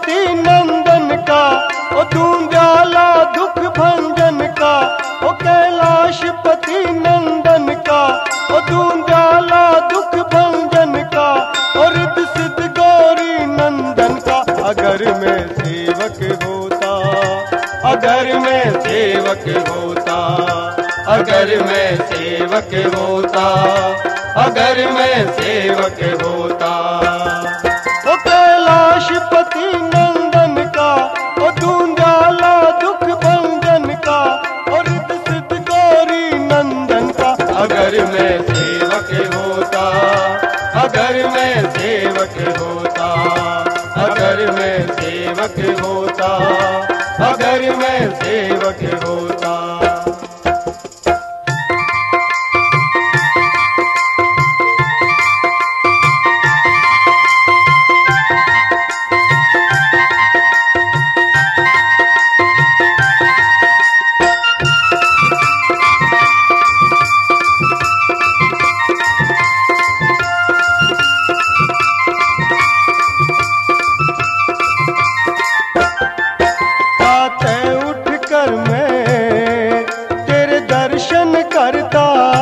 पति नंदन का, ओ दूंद्याला दुख भंजन का, ओ कैलाश पति नंदन का, ओ दूंद्याला दुख भंजन का, और रिद्ध सिद्ध गौरी नंदन का। अगर मैं सेवक होता, अगर मैं सेवक होता, अगर मैं सेवक होता, अगर मैं सेवक होता। ओ कैलाश पति नंदन का, ओ दूंद्याला दुख भंजन का, और रिद्ध सिद्ध गौरी नंदन का। अगर मैं सेवक होता, अगर मैं सेवक होता, अगर मैं सेवक होता, अगर मैं सेवक होता। करता,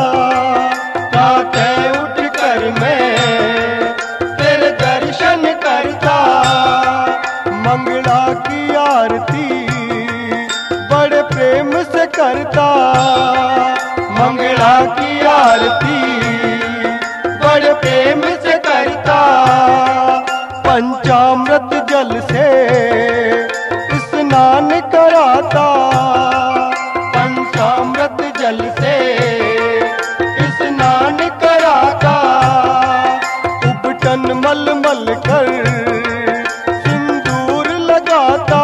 प्रातः उठकर मैं तेरे दर्शन करता, मंगला की आरती बड़े प्रेम से करता, मंगला की आरती बड़े प्रेम से करता, पंचामृत जल से स्नान कराता, पंचामृत जल से स्नान कराता, उबटन मल मल कर सिंदूर लगाता,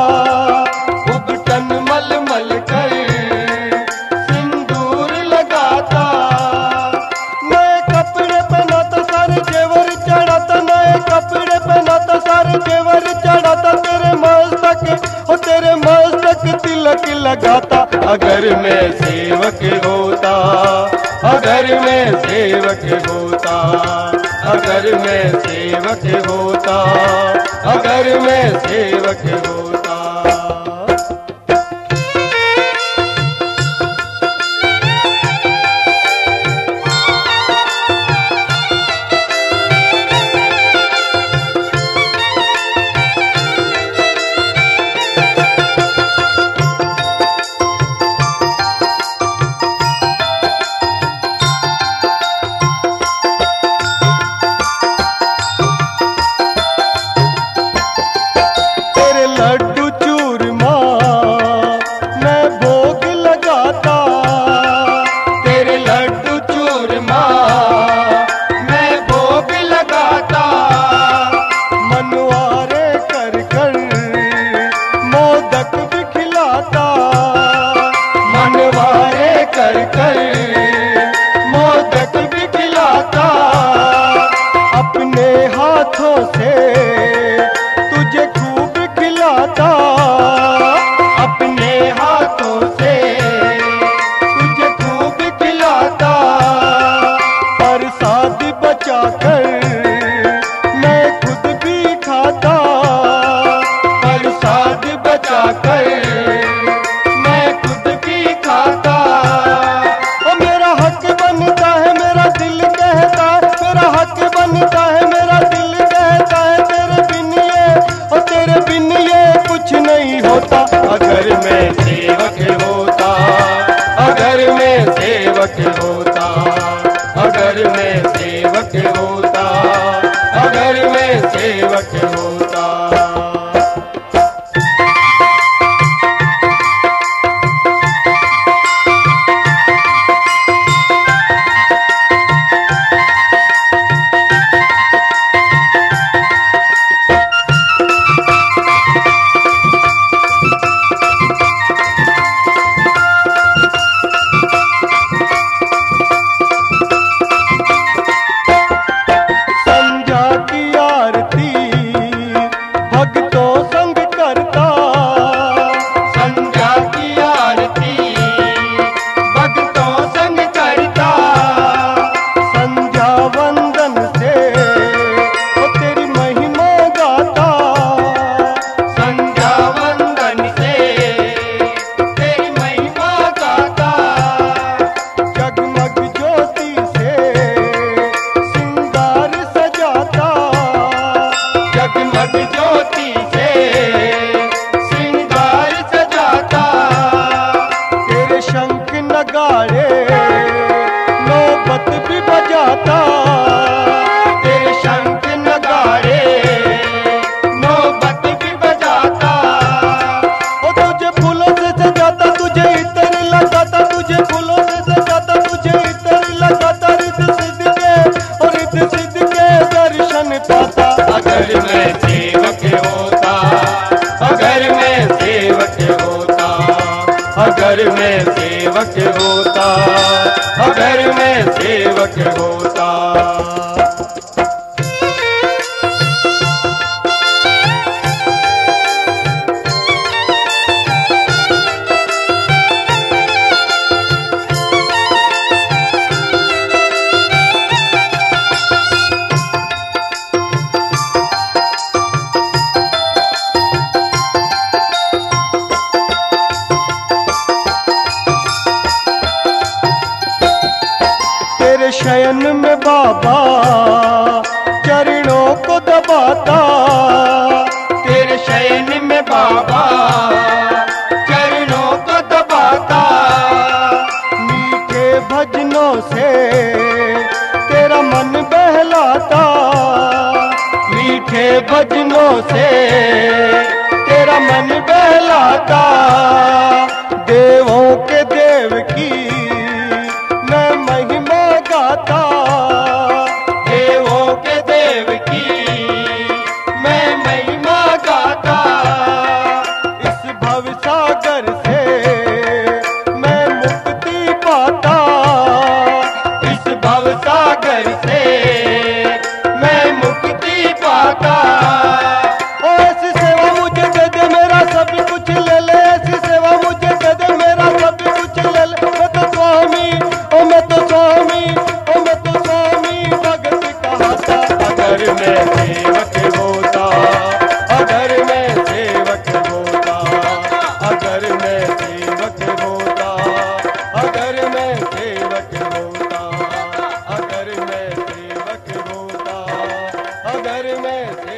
उबटन मल मल कर सिंदूर लगाता, नए कपड़े पहनाता सारे जेवर चढ़ाता, नए कपड़े पहनाता सारे जेवर चढ़ाता, तेरे मस्तक और तेरे मस्तक तिलक लगाता। अगर मैं सेवक होता, अगर मैं सेवक होता, अगर मैं सेवक होता, अगर मैं सेवक होता। मोदक भी खिलाता, अपने हाथों से तुझे खूब खिलाता, अपने हाथों से तुझे खूब खिलाता, प्रसाद बचा कर मैं खुद भी खाता, प्रसाद बचा कर मैं खुद भी खाता। मेरा हक बनता है, मेरा दिल कहता है, मेरा हक बनता है, मेरा दिल कहता है, तेरे बिन ये और तेरे बिन ये कुछ नहीं होता। अगर मैं सेवक होता, अगर मैं सेवक होता, अगर मैं सेवक होता, अगर मैं सेवक होता। अगर मैं सेवक होता, अगर मैं सेवक होता। तेरे शयन में बाबा चरणों को दबाता, तेरे शयन में बाबा चरणों को दबाता। मीठे भजनों से तेरा मन बहलाता, मीठे भजनों से तेरा मन बहलाता। देवों के देव की मैं महिमा गाता, देवों के देव की मैं महिमा गाता। इस भव सागर से मैं मुक्ति पाता, इस भव सागर से मैं मुक्ति पाता। ओ ऐसी सेवा मुझे दे दे, मेरा सब कुछ ले ले, ऐसी सेवा मुझे दे दे, मेरा सब कुछ ले ले। मैं तो स्वामी, ओ मैं तो स्वामी, ओ मैं तो स्वामी भगत कहता। अगर मैं सेवक होता, अगर मैं सेवक होता, अगर मैं सेवक होता, अगर मैं सेवक होता, अगर मैं सेवक होता, अगर मैं